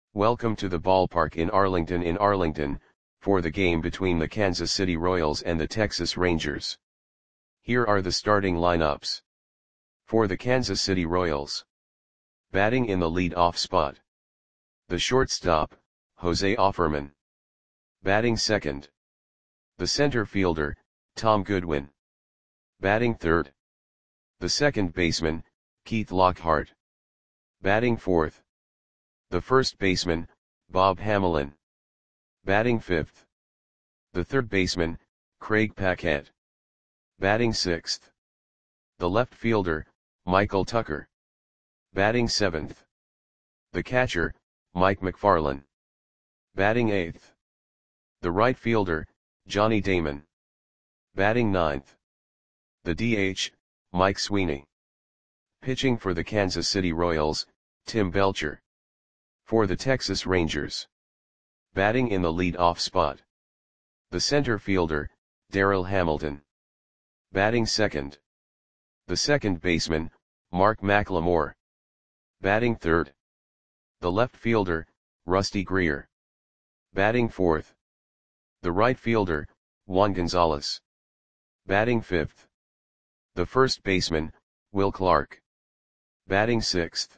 Welcome to the ballpark in Arlington, for the game between the Kansas City Royals and the Texas Rangers. Here are the starting lineups. For the Kansas City Royals. Batting in the lead-off spot. The shortstop, Jose Offerman. Batting second. The center fielder, Tom Goodwin. Batting third. The second baseman, Keith Lockhart. Batting fourth. The first baseman, Bob Hamelin. Batting fifth. The third baseman, Craig Paquette. Batting sixth. The left fielder, Michael Tucker. Batting seventh. The catcher, Mike McFarland. Batting eighth. The right fielder, Johnny Damon. Batting ninth. The DH, Mike Sweeney. Pitching for the Kansas City Royals, Tim Belcher. For the Texas Rangers. Batting in the lead-off spot. The center fielder, Darryl Hamilton. Batting second. The second baseman, Mark McLemore. Batting third. The left fielder, Rusty Greer. Batting fourth. The right fielder, Juan Gonzalez. Batting fifth. The first baseman, Will Clark. Batting sixth.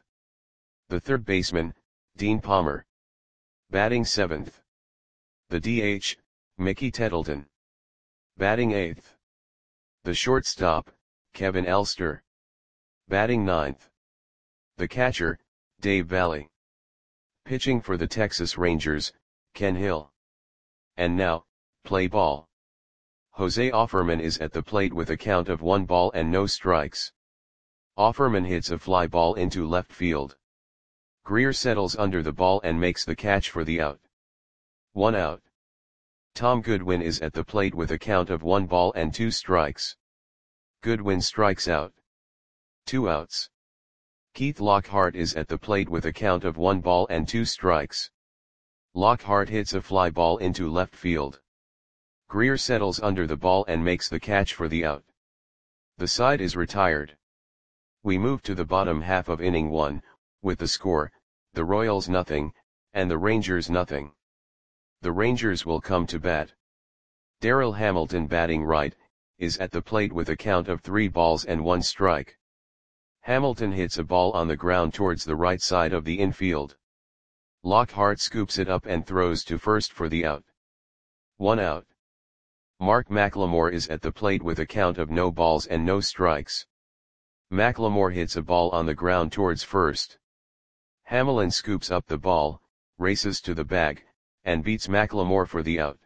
The third baseman, Dean Palmer. Batting seventh. The DH, Mickey Tettleton. Batting eighth. The shortstop, Kevin Elster. Batting ninth. The catcher, Dave Valle. Pitching for the Texas Rangers, Ken Hill. And now, play ball. Jose Offerman is at the plate with a count of 1 ball and no strikes. Offerman hits a fly ball into left field. Greer settles under the ball and makes the catch for the out. 1 out. Tom Goodwin is at the plate with a count of 1 ball and 2 strikes. Goodwin strikes out. 2 outs. Keith Lockhart is at the plate with a count of 1 ball and 2 strikes. Lockhart hits a fly ball into left field. Greer settles under the ball and makes the catch for the out. The side is retired. We move to the bottom half of inning 1, with the score, the Royals nothing, and the Rangers nothing. The Rangers will come to bat. Darryl Hamilton, batting right, is at the plate with a count of 3 balls and 1 strike. Hamilton hits a ball on the ground towards the right side of the infield. Lockhart scoops it up and throws to first for the out. 1 out. Mark McLemore is at the plate with a count of no balls and no strikes. McLemore hits a ball on the ground towards first. Hamelin scoops up the ball, races to the bag, and beats McLemore for the out.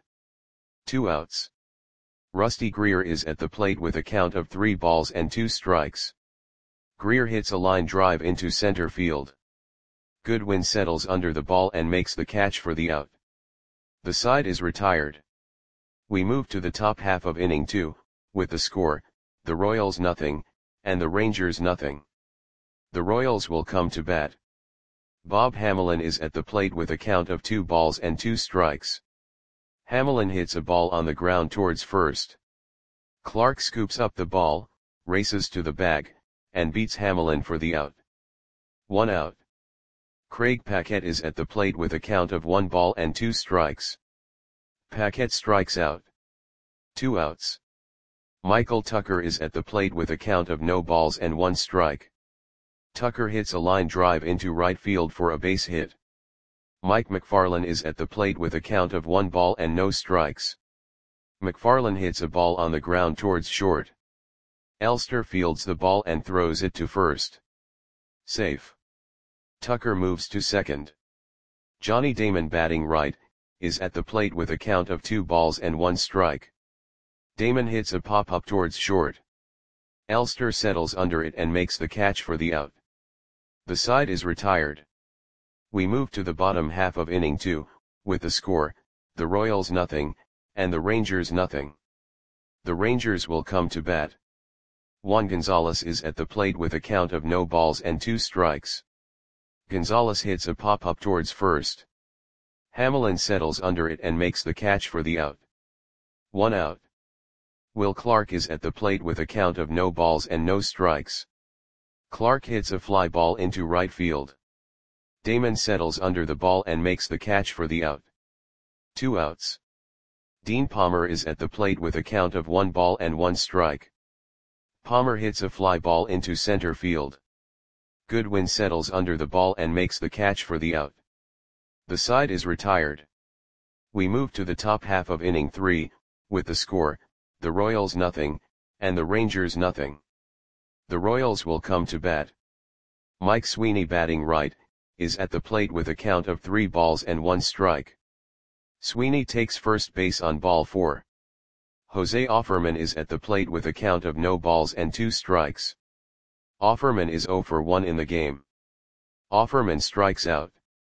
2 outs. Rusty Greer is at the plate with a count of 3 balls and 2 strikes. Greer hits a line drive into center field. Goodwin settles under the ball and makes the catch for the out. The side is retired. We move to the top half of inning 2, with the score, the Royals nothing, and the Rangers nothing. The Royals will come to bat. Bob Hamelin is at the plate with a count of 2 balls and 2 strikes. Hamelin hits a ball on the ground towards first. Clark scoops up the ball, races to the bag, and beats Hamelin for the out. 1 out. Craig Paquette is at the plate with a count of 1 ball and 2 strikes. Paquette strikes out. 2 outs. Michael Tucker is at the plate with a count of no balls and 1 strike. Tucker hits a line drive into right field for a base hit. Mike McFarland is at the plate with a count of 1 ball and no strikes. McFarland hits a ball on the ground towards short. Elster fields the ball and throws it to first. Safe. Tucker moves to second. Johnny Damon, batting right, is at the plate with a count of 2 balls and 1 strike. Damon hits a pop-up towards short. Elster settles under it and makes the catch for the out. The side is retired. We move to the bottom half of inning 2, with the score, the Royals nothing, and the Rangers nothing. The Rangers will come to bat. Juan Gonzalez is at the plate with a count of no balls and 2 strikes. Gonzalez hits a pop-up towards first. Hamelin settles under it and makes the catch for the out. 1 out. Will Clark is at the plate with a count of no balls and no strikes. Clark hits a fly ball into right field. Damon settles under the ball and makes the catch for the out. 2 outs. Dean Palmer is at the plate with a count of 1 ball and 1 strike. Palmer hits a fly ball into center field. Goodwin settles under the ball and makes the catch for the out. The side is retired. We move to the top half of inning 3, with the score, the Royals nothing, and the Rangers nothing. The Royals will come to bat. Mike Sweeney, batting right, is at the plate with a count of 3 balls and 1 strike. Sweeney takes first base on ball 4. Jose Offerman is at the plate with a count of no balls and 2 strikes. Offerman is 0 for 1 in the game. Offerman strikes out.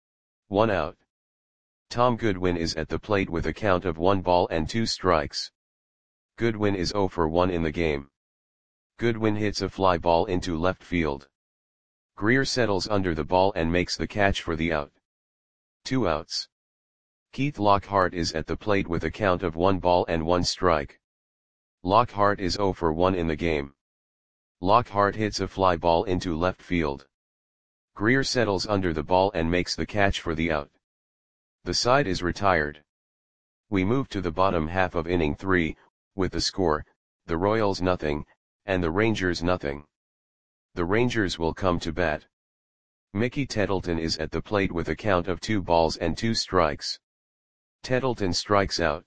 1 out. Tom Goodwin is at the plate with a count of 1 ball and 2 strikes. Goodwin is 0 for 1 in the game. Goodwin hits a fly ball into left field. Greer settles under the ball and makes the catch for the out. 2 outs. Keith Lockhart is at the plate with a count of 1 ball and 1 strike. Lockhart is 0 for 1 in the game. Lockhart hits a fly ball into left field. Greer settles under the ball and makes the catch for the out. The side is retired. We move to the bottom half of inning 3, with the score, the Royals nothing, and the Rangers nothing. The Rangers will come to bat. Mickey Tettleton is at the plate with a count of 2 balls and 2 strikes. Tettleton strikes out.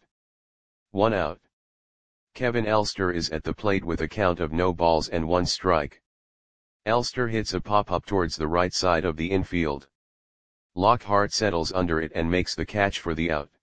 1 out. Kevin Elster is at the plate with a count of no balls and 1 strike. Elster hits a pop-up towards the right side of the infield. Lockhart settles under it and makes the catch for the out.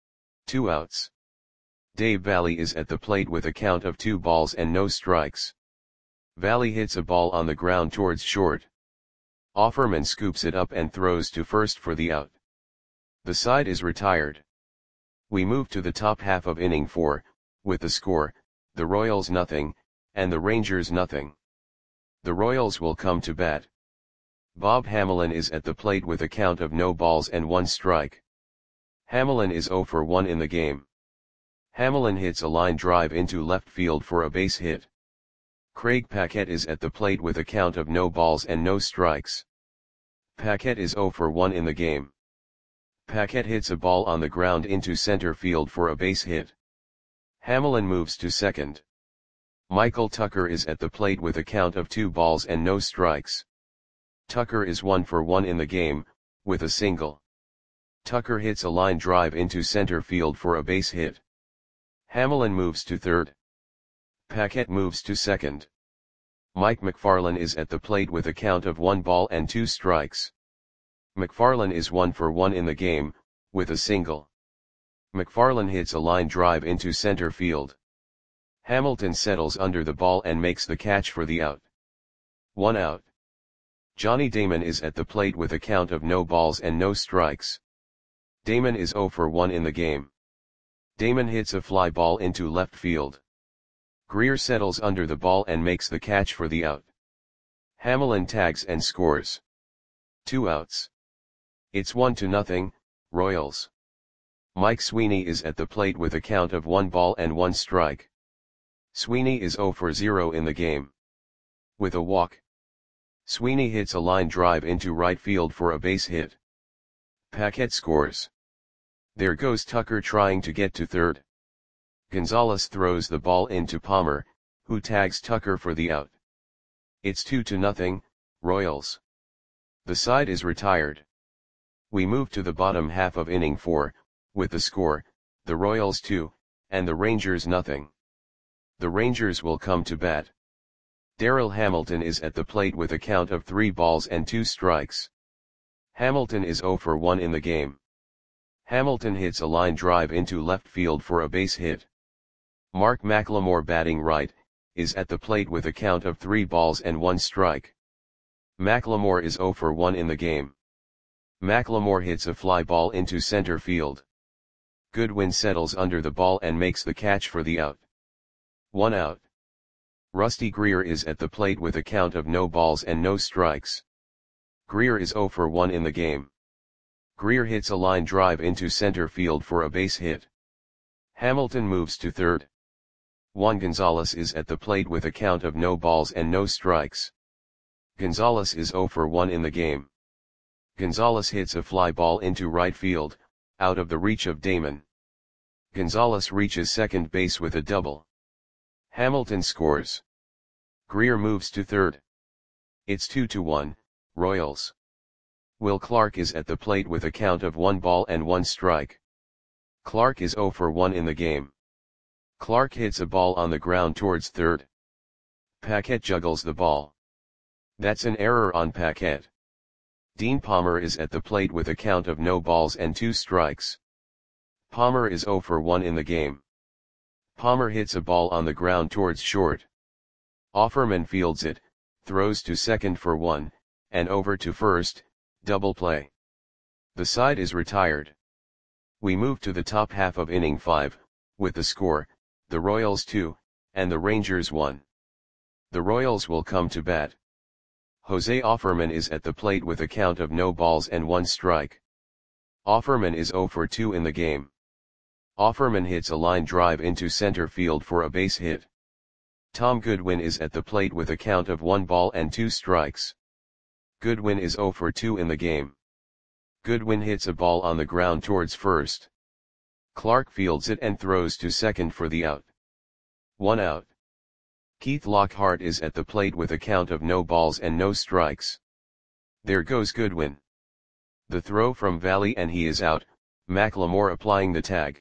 2 outs. Dave Valley is at the plate with a count of 2 balls and no strikes. Valley hits a ball on the ground towards short. Offerman scoops it up and throws to first for the out. The side is retired. We move to the top half of inning 4, with the score, the Royals nothing, and the Rangers nothing. The Royals will come to bat. Bob Hamelin is at the plate with a count of no balls and 1 strike. Hamelin is 0 for 1 in the game. Hamelin hits a line drive into left field for a base hit. Craig Paquette is at the plate with a count of no balls and no strikes. Paquette is 0 for 1 in the game. Paquette hits a ball on the ground into center field for a base hit. Hamelin moves to second. Michael Tucker is at the plate with a count of 2 balls and no strikes. Tucker is 1 for 1 in the game, with a single. Tucker hits a line drive into center field for a base hit. Hamelin moves to third. Paquette moves to second. Mike McFarland is at the plate with a count of 1 ball and 2 strikes. McFarland is 1 for 1 in the game, with a single. McFarland hits a line drive into center field. Hamilton settles under the ball and makes the catch for the out. 1 out. Johnny Damon is at the plate with a count of no balls and no strikes. Damon is 0 for 1 in the game. Damon hits a fly ball into left field. Greer settles under the ball and makes the catch for the out. Hamelin tags and scores. 2 outs. It's 1-0, Royals. Mike Sweeney is at the plate with a count of 1 ball and 1 strike. Sweeney is 0 for 0 in the game. With a walk. Sweeney hits a line drive into right field for a base hit. Paquette scores. There goes Tucker trying to get to third. Gonzalez throws the ball into Palmer, who tags Tucker for the out. It's 2-0, Royals. The side is retired. We move to the bottom half of inning 4, with the score, the Royals 2, and the Rangers nothing. The Rangers will come to bat. Darryl Hamilton is at the plate with a count of 3 balls and 2 strikes. Hamilton is 0 for 1 in the game. Hamilton hits a line drive into left field for a base hit. Mark McLemore, batting right, is at the plate with a count of 3 balls and 1 strike. McLemore is 0 for 1 in the game. McLemore hits a fly ball into center field. Goodwin settles under the ball and makes the catch for the out. 1 out. Rusty Greer is at the plate with a count of no balls and no strikes. Greer is 0 for 1 in the game. Greer hits a line drive into center field for a base hit. Hamilton moves to third. Juan Gonzalez is at the plate with a count of no balls and no strikes. Gonzalez is 0 for 1 in the game. Gonzalez hits a fly ball into right field, out of the reach of Damon. Gonzalez reaches second base with a double. Hamilton scores. Greer moves to third. It's 2-1, Royals. Will Clark is at the plate with a count of 1 ball and 1 strike. Clark is 0 for 1 in the game. Clark hits a ball on the ground towards third. Paquette juggles the ball. That's an error on Paquette. Dean Palmer is at the plate with a count of no balls and 2 strikes. Palmer is 0 for 1 in the game. Palmer hits a ball on the ground towards short. Offerman fields it, throws to second for 1, and over to first, double play. The side is retired. We move to the top half of inning 5, with the score, the Royals 2, and the Rangers 1. The Royals will come to bat. Jose Offerman is at the plate with a count of no balls and 1 strike. Offerman is 0 for 2 in the game. Offerman hits a line drive into center field for a base hit. Tom Goodwin is at the plate with a count of 1 ball and 2 strikes. Goodwin is 0 for 2 in the game. Goodwin hits a ball on the ground towards first. Clark fields it and throws to second for the out. 1 out. Keith Lockhart is at the plate with a count of no balls and no strikes. There goes Goodwin. The throw from Valley and he is out, McLemore applying the tag.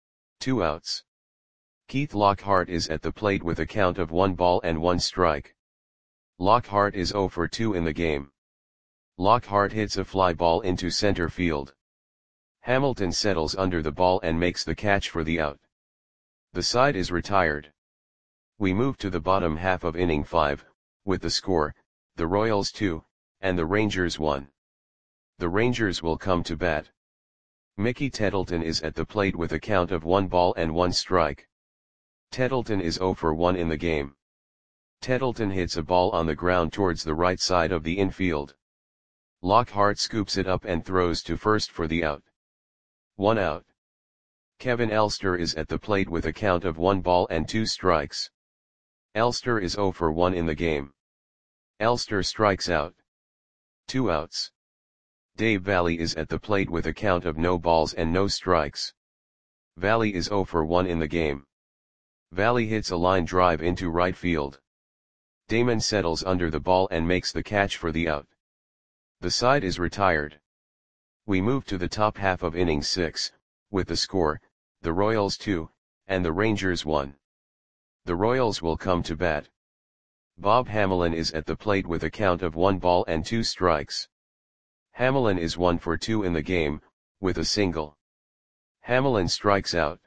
2 outs. Keith Lockhart is at the plate with a count of 1 ball and 1 strike. Lockhart is 0 for 2 in the game. Lockhart hits a fly ball into center field. Hamilton settles under the ball and makes the catch for the out. The side is retired. We move to the bottom half of inning 5, with the score, the Royals 2, and the Rangers 1. The Rangers will come to bat. Mickey Tettleton is at the plate with a count of 1 ball and 1 strike. Tettleton is 0 for 1 in the game. Tettleton hits a ball on the ground towards the right side of the infield. Lockhart scoops it up and throws to first for the out. 1 out. Kevin Elster is at the plate with a count of 1 ball and 2 strikes. Elster is 0 for 1 in the game. Elster strikes out. 2 outs. Dave Valley is at the plate with a count of no balls and no strikes. Valley is 0 for 1 in the game. Valley hits a line drive into right field. Damon settles under the ball and makes the catch for the out. The side is retired. We move to the top half of inning 6, with the score, the Royals 2, and the Rangers 1. The Royals will come to bat. Bob Hamelin is at the plate with a count of 1 ball and 2 strikes. Hamelin is 1 for 2 in the game, with a single. Hamelin strikes out.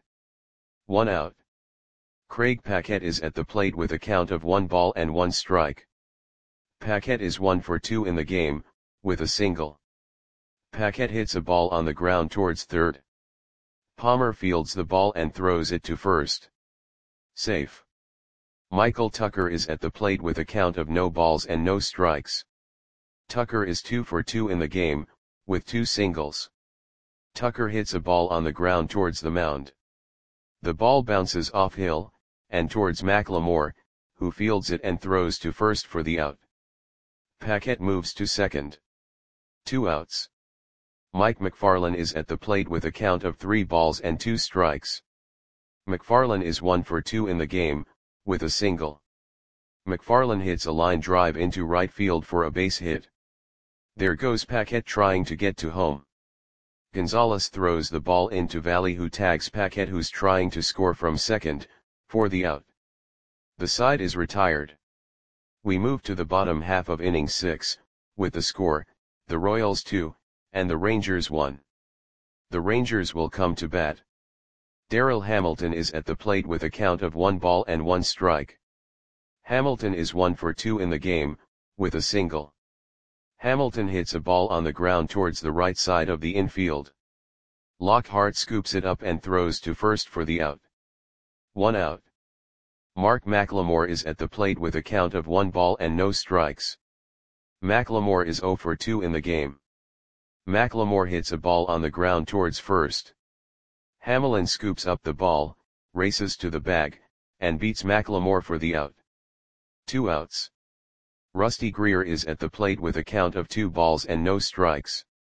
1 out. Craig Paquette is at the plate with a count of 1 ball and 1 strike. Paquette is 1 for 2 in the game, with a single. Paquette hits a ball on the ground towards third. Palmer fields the ball and throws it to first. Safe. Michael Tucker is at the plate with a count of no balls and no strikes. Tucker is 2 for 2 in the game, with 2 singles. Tucker hits a ball on the ground towards the mound. The ball bounces off Hill, and towards McLemore, who fields it and throws to first for the out. Paquette moves to second. 2 outs. Mike McFarland is at the plate with a count of 3 balls and 2 strikes. McFarland is 1 for 2 in the game, with a single. McFarland hits a line drive into right field for a base hit. There goes Paquette trying to get to home. Gonzalez throws the ball into Valley, who tags Paquette, who's trying to score from second, for the out. The side is retired. We move to the bottom half of inning 6, with the score, the Royals 2, and the Rangers 1. The Rangers will come to bat. Darryl Hamilton is at the plate with a count of 1 ball and 1 strike. Hamilton is 1 for 2 in the game, with a single. Hamilton hits a ball on the ground towards the right side of the infield. Lockhart scoops it up and throws to first for the out. 1 out. Mark McLemore is at the plate with a count of 1 ball and no strikes. McLemore is 0 for 2 in the game. McLemore hits a ball on the ground towards first. Hamelin scoops up the ball, races to the bag, and beats McLemore for the out. 2 outs. Rusty Greer is at the plate with a count of 2 balls and no strikes.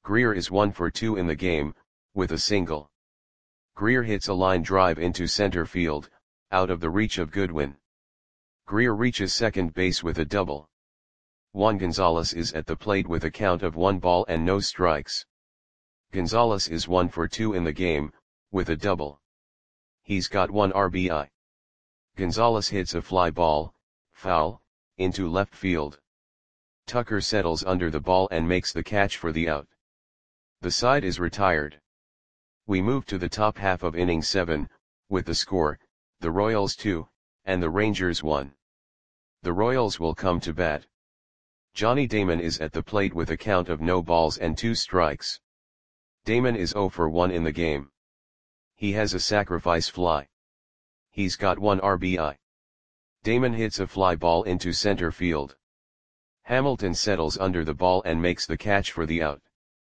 Greer is 1 for 2 in the game, with a single. Greer hits a line drive into center field, out of the reach of Goodwin. Greer reaches second base with a double. Juan Gonzalez is at the plate with a count of 1 ball and no strikes. Gonzalez is 1 for 2 in the game, with a double. He's got 1 RBI. Gonzalez hits a fly ball, foul, into left field. Tucker settles under the ball and makes the catch for the out. The side is retired. We move to the top half of inning 7, with the score, the Royals 2, and the Rangers 1. The Royals will come to bat. Johnny Damon is at the plate with a count of no balls and 2 strikes. Damon is 0 for 1 in the game. He has a sacrifice fly. He's got 1 RBI. Damon hits a fly ball into center field. Hamilton settles under the ball and makes the catch for the out.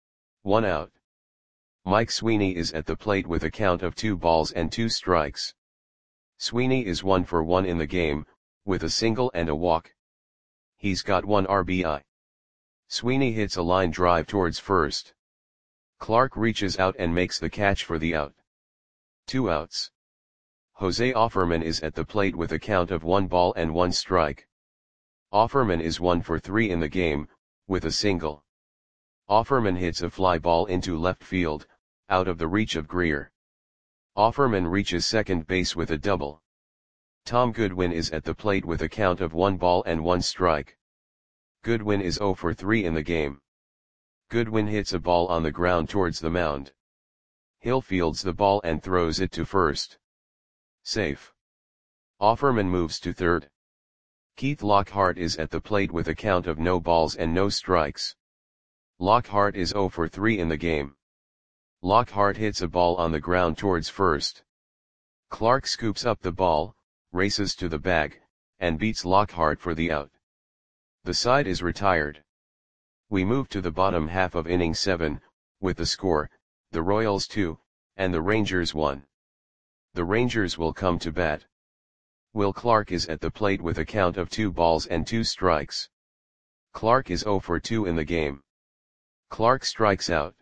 1 out. Mike Sweeney is at the plate with a count of 2 balls and 2 strikes. Sweeney is 1 for 1 in the game, with a single and a walk. He's got 1 RBI. Sweeney hits a line drive towards first. Clark reaches out and makes the catch for the out. 2 outs. Jose Offerman is at the plate with a count of 1 ball and 1 strike. Offerman is 1 for 3 in the game, with a single. Offerman hits a fly ball into left field, out of the reach of Greer. Offerman reaches second base with a double. Tom Goodwin is at the plate with a count of 1 ball and 1 strike. Goodwin is 0 for 3 in the game. Goodwin hits a ball on the ground towards the mound. Hill fields the ball and throws it to first. Safe. Offerman moves to third. Keith Lockhart is at the plate with a count of no balls and no strikes. Lockhart is 0 for 3 in the game. Lockhart hits a ball on the ground towards first. Clark scoops up the ball, races to the bag, and beats Lockhart for the out. The side is retired. We move to the bottom half of inning 7, with the score, the Royals 2, and the Rangers 1. The Rangers will come to bat. Will Clark is at the plate with a count of 2 balls and 2 strikes. Clark is 0 for 2 in the game. Clark strikes out.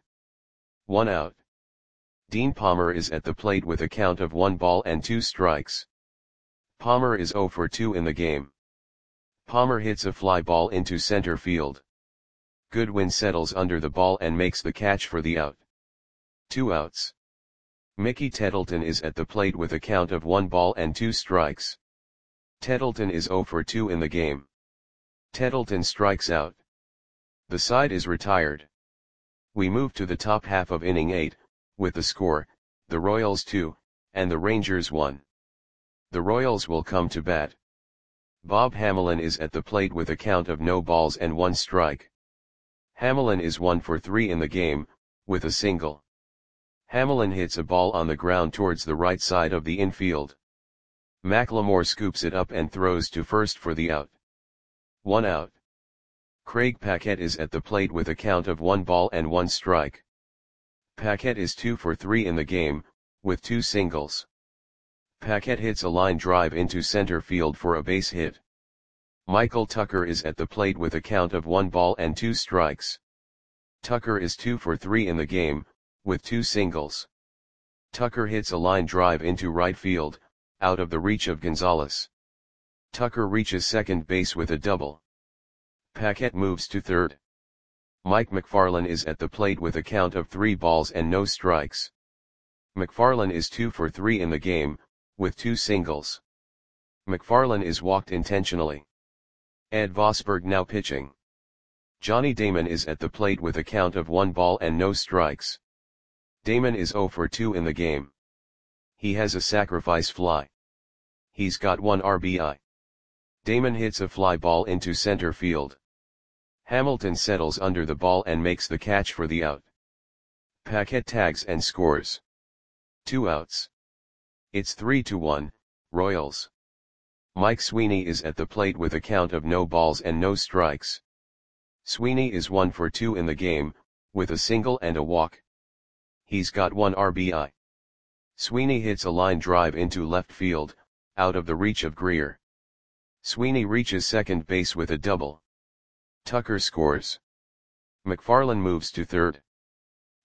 1 out. Dean Palmer is at the plate with a count of 1 ball and 2 strikes. Palmer is 0 for 2 in the game. Palmer hits a fly ball into center field. Goodwin settles under the ball and makes the catch for the out. 2 outs. Mickey Tettleton is at the plate with a count of 1 ball and 2 strikes. Tettleton is 0 for 2 in the game. Tettleton strikes out. The side is retired. We move to the top half of inning 8, with the score, the Royals 2, and the Rangers 1. The Royals will come to bat. Bob Hamelin is at the plate with a count of no balls and 1 strike. Hamelin is 1 for 3 in the game, with a single. Hamelin hits a ball on the ground towards the right side of the infield. McLemore scoops it up and throws to first for the out. 1 out. Craig Paquette is at the plate with a count of 1 ball and 1 strike. Paquette is 2 for 3 in the game, with 2 singles. Paquette hits a line drive into center field for a base hit. Michael Tucker is at the plate with a count of 1 ball and 2 strikes. Tucker is 2 for 3 in the game, with 2 singles. Tucker hits a line drive into right field, out of the reach of Gonzalez. Tucker reaches second base with a double. Paquette moves to third. Mike McFarland is at the plate with a count of 3 balls and no strikes. McFarland is 2 for 3 in the game, with 2 singles. McFarland is walked intentionally. Ed Vosberg now pitching. Johnny Damon is at the plate with a count of 1 ball and no strikes. Damon is 0 for 2 in the game. He has a sacrifice fly. He's got 1 RBI. Damon hits a fly ball into center field. Hamilton settles under the ball and makes the catch for the out. Paquette tags and scores. 2 outs. It's 3-1, Royals. Mike Sweeney is at the plate with a count of no balls and no strikes. Sweeney is 1 for 2 in the game, with a single and a walk. He's got 1 RBI. Sweeney hits a line drive into left field, out of the reach of Greer. Sweeney reaches second base with a double. Tucker scores. McFarland moves to third.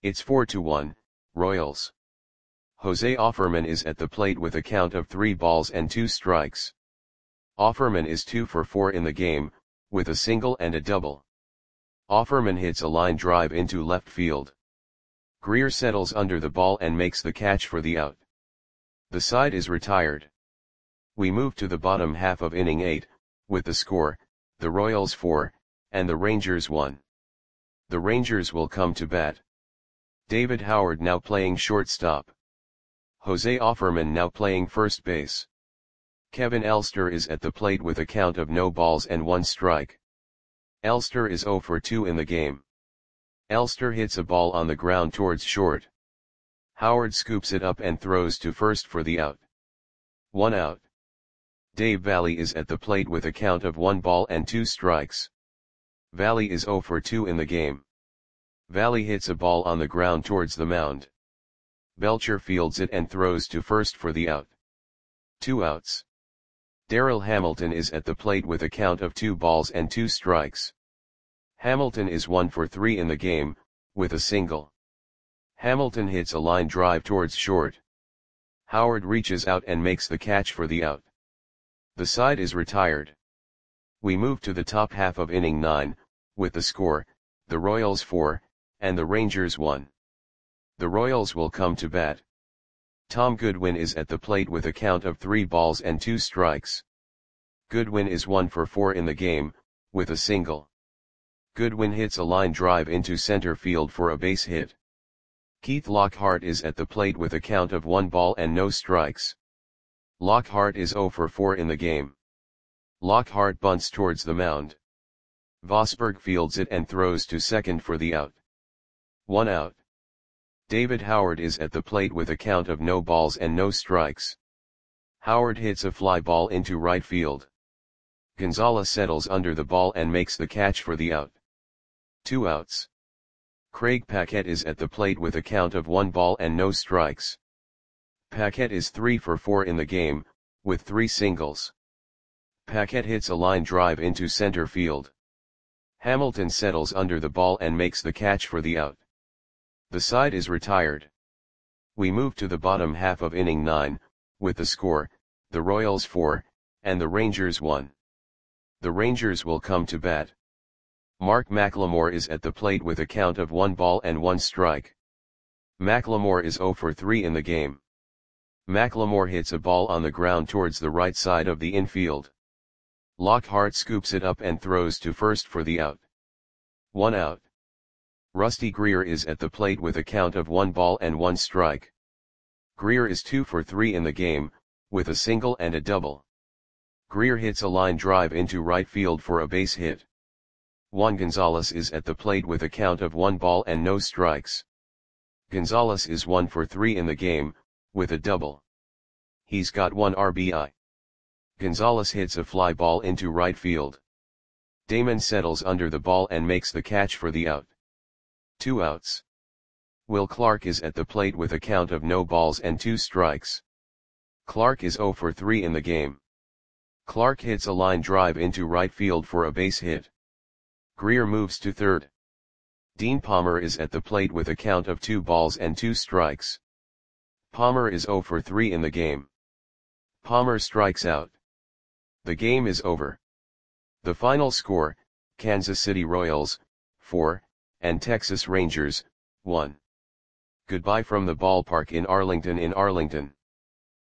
It's 4-1, Royals. Jose Offerman is at the plate with a count of 3 balls and 2 strikes. Offerman is 2 for 4 in the game, with a single and a double. Offerman hits a line drive into left field. Greer settles under the ball and makes the catch for the out. The side is retired. We move to the bottom half of inning 8, with the score, the Royals 4, and the Rangers 1. The Rangers will come to bat. David Howard now playing shortstop. Jose Offerman now playing first base. Kevin Elster is at the plate with a count of no balls and 1 strike. Elster is 0 for 2 in the game. Elster hits a ball on the ground towards short. Howard scoops it up and throws to first for the out. 1 out. Dave Valle is at the plate with a count of 1 ball and 2 strikes. Valle is 0 for 2 in the game. Valle hits a ball on the ground towards the mound. Belcher fields it and throws to first for the out. 2 outs. Darryl Hamilton is at the plate with a count of 2 balls and 2 strikes. Hamilton is 1 for 3 in the game, with a single. Hamilton hits a line drive towards short. Howard reaches out and makes the catch for the out. The side is retired. We move to the top half of inning 9, with the score, the Royals 4, and the Rangers 1. The Royals will come to bat. Tom Goodwin is at the plate with a count of 3 balls and 2 strikes. Goodwin is 1 for 4 in the game, with a single. Goodwin hits a line drive into center field for a base hit. Keith Lockhart is at the plate with a count of 1 ball and no strikes. Lockhart is 0 for 4 in the game. Lockhart bunts towards the mound. Vosberg fields it and throws to second for the out. 1 out. David Howard is at the plate with a count of no balls and no strikes. Howard hits a fly ball into right field. Gonzalez settles under the ball and makes the catch for the out. 2 outs. Craig Paquette is at the plate with a count of 1 ball and no strikes. Paquette is 3 for 4 in the game, with 3 singles. Paquette hits a line drive into center field. Hamilton settles under the ball and makes the catch for the out. The side is retired. We move to the bottom half of inning 9, with the score, the Royals 4, and the Rangers 1. The Rangers will come to bat. Mark McLemore is at the plate with a count of 1 ball and 1 strike. McLemore is 0 for 3 in the game. McLemore hits a ball on the ground towards the right side of the infield. Lockhart scoops it up and throws to first for the out. 1 out. Rusty Greer is at the plate with a count of 1 ball and 1 strike. Greer is 2 for 3 in the game, with a single and a double. Greer hits a line drive into right field for a base hit. Juan Gonzalez is at the plate with a count of 1 ball and no strikes. Gonzalez is 1 for 3 in the game, with a double. He's got 1 RBI. Gonzalez hits a fly ball into right field. Damon settles under the ball and makes the catch for the out. 2 outs. Will Clark is at the plate with a count of no balls and 2 strikes. Clark is 0 for 3 in the game. Clark hits a line drive into right field for a base hit. Greer moves to third. Dean Palmer is at the plate with a count of 2 balls and 2 strikes. Palmer is 0 for 3 in the game. Palmer strikes out. The game is over. The final score, Kansas City Royals, 4, and Texas Rangers, 1. Goodbye from the ballpark in Arlington.